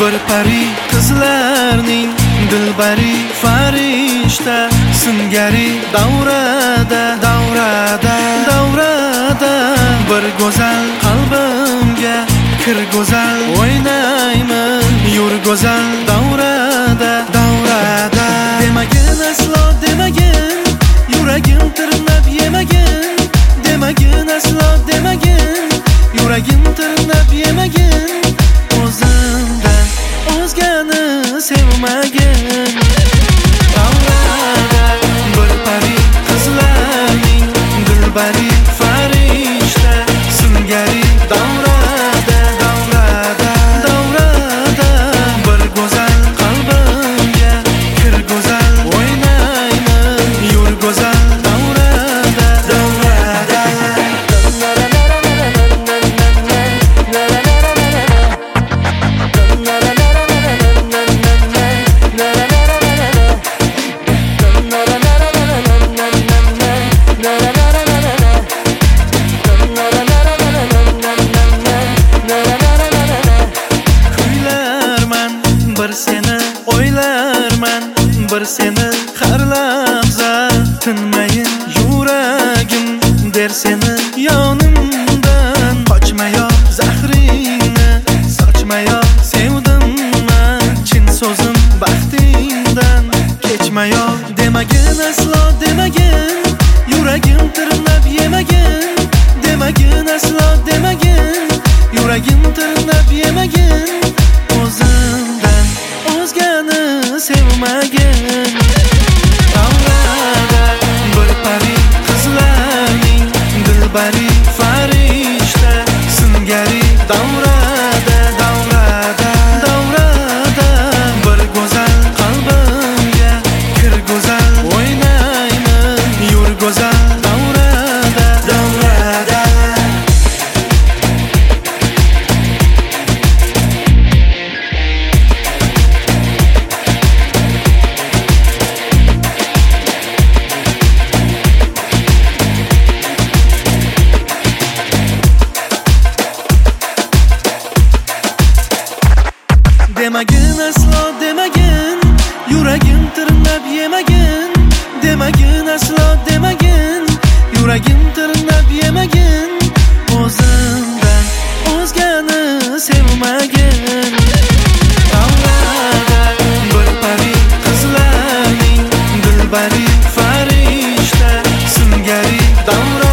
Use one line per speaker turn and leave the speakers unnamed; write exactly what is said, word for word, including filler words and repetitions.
bir pari qizlarning dilbari farishta singari davrada davrada davrada bir go'zal qalbimga kir go'zal o'ynayman yur go'zal davrada davrada demagin aslo demagin yuragim tirnab yemagin demagin aslo demagin yuragim tirnab yemagin o'zimdan o'zgani sevmagin davrada bir pari qizlarning dilbari farishta singari davrada davrada davrada bir go'zal qalbimga kir go'zal o'ynayman yur go'zal davrada davrada bir seni o'ylarman bir seni har lahza tinmayin yuragim der seni yonimdan qochmayo zahringni sochmayo sevdim man chin so'zim baxtingdan kechmayo demagin aslo demagin yuragim tirnab yemagin demagin aslo demagin yuragim tirnab yemagin o'zimdan o'zgani sevmagin davrada bir pari qizlarning dilbari farishta singari davrada davrada davrada bir go'zal qalbimga kir go'zal o'ynayman yur go'zal davrada davrada demagin aslo demagin yuragim tirnab yemagin demagin aslo demagin yuragim tirnab yemagin o'zimdan o'zgani sevmagin davrada bir pari qizlarning dilbari farishta singari davrada